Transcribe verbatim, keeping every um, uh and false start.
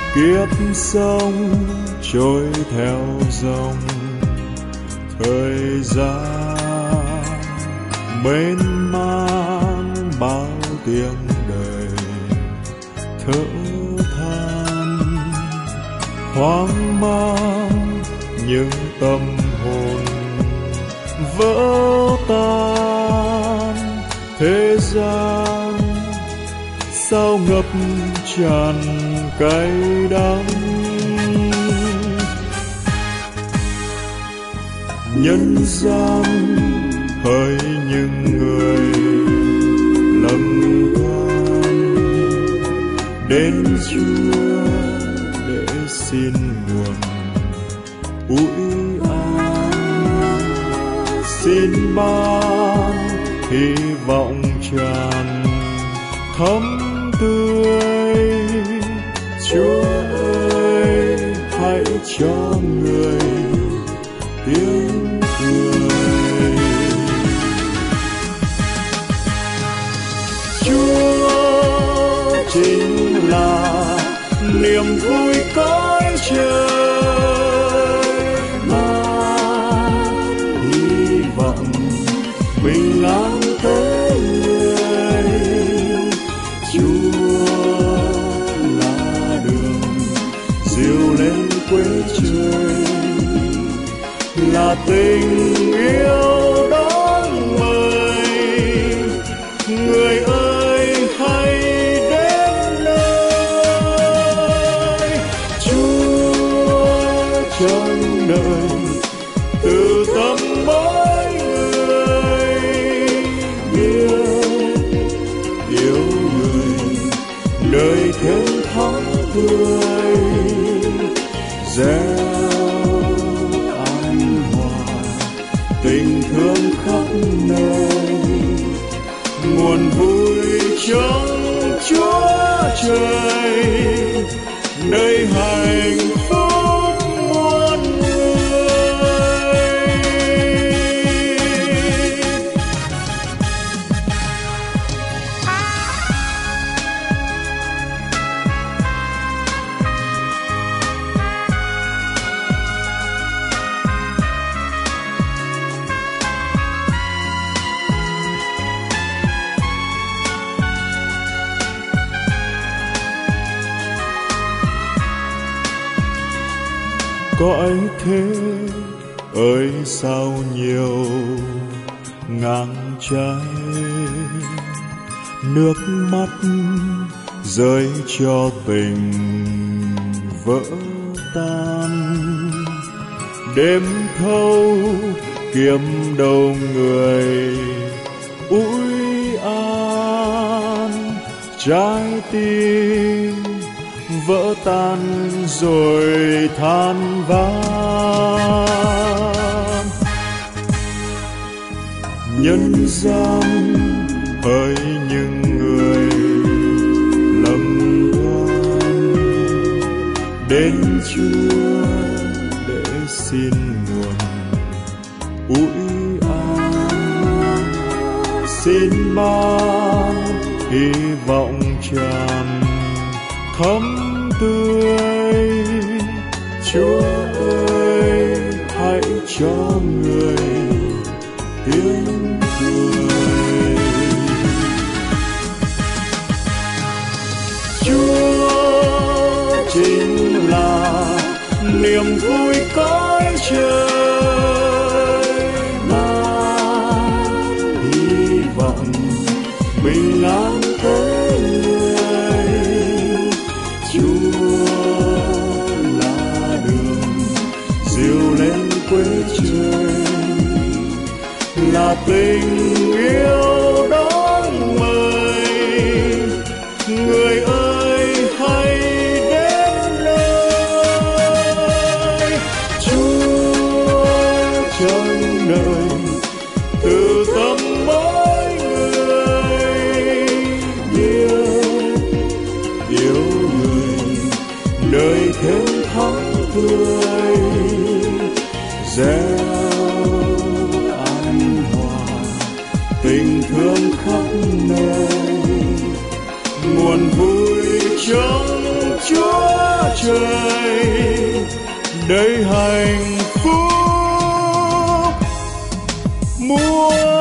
kiếp sống trôi theo dòng thời gian mênh mang bao tiếng đời thở than hoang mang những tâm hồn vỡ tan thế gian sao ngập tràn cay đắng. Nhân gian hỡi những người lầm than đến Chúa để xin nguồn ủi an, xin ban hy vọng tràn thấm tươi. Chúa ơi hãy cho người tiếng cười. Chúa chính là niềm vui cõi trời, mang hy vọng bình an tới người. Chúa là đường dìu lên quê trời, là tình yêu đón mời. Người ơi hãy đến nơi Chúa trong đời từ tâm mỗi người biết yêu người đời thêm thắm tươi. Gieo an hòa tình thương khắp nơi, nguồn vui trong Chúa trời nơi hạnh phúc muôn người. Cõi thế ơi sao nhiều ngang trái, nước mắt rơi cho tình vỡ tan. Đêm thâu kiếm đầu người ủi an, trái tim vỡ tan rồi than vãn. Nhân gian hỡi những người lầm than đến Chúa để xin nguồn ủi an, xin ban hy vọng tràn thấm tươi. Chúa ơi hãy cho người tiếng cười. Chúa chính là niềm vui cõi trời, mang hy vọng bình an tới người. Chúa là đường dìu lên quê trời, là tình yêu đón mời. Người ơi hãy đến nơi Chúa trong đời từ tâm mỗi người biết yêu người đời thêm thắm tươi. Gieo an hòa tình thương khắp nơi, nguồn vui trong Chúa trời đầy hạnh phúc muôn